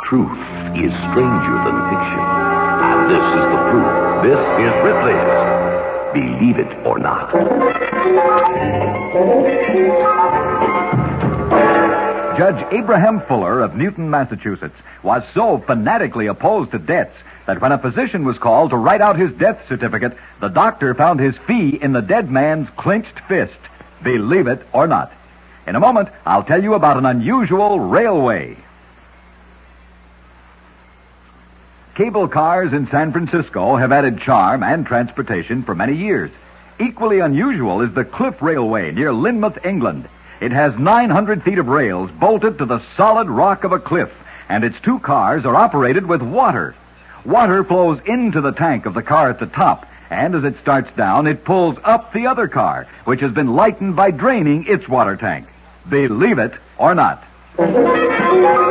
Truth is stranger than fiction. And this is the proof. This is Ripley's Believe It or Not. Judge Abraham Fuller of Newton, Massachusetts, was so fanatically opposed to debts that when a physician was called to write out his death certificate, the doctor found his fee in the dead man's clenched fist. Believe it or not. In a moment, I'll tell you about an unusual railway. Cable cars in San Francisco have added charm and transportation for many years. Equally unusual is the Cliff Railway near Lynmouth, England. It has 900 feet of rails bolted to the solid rock of a cliff, and its two cars are operated with water. Water flows into the tank of the car at the top, and as it starts down, it pulls up the other car, which has been lightened by draining its water tank. Believe it or not.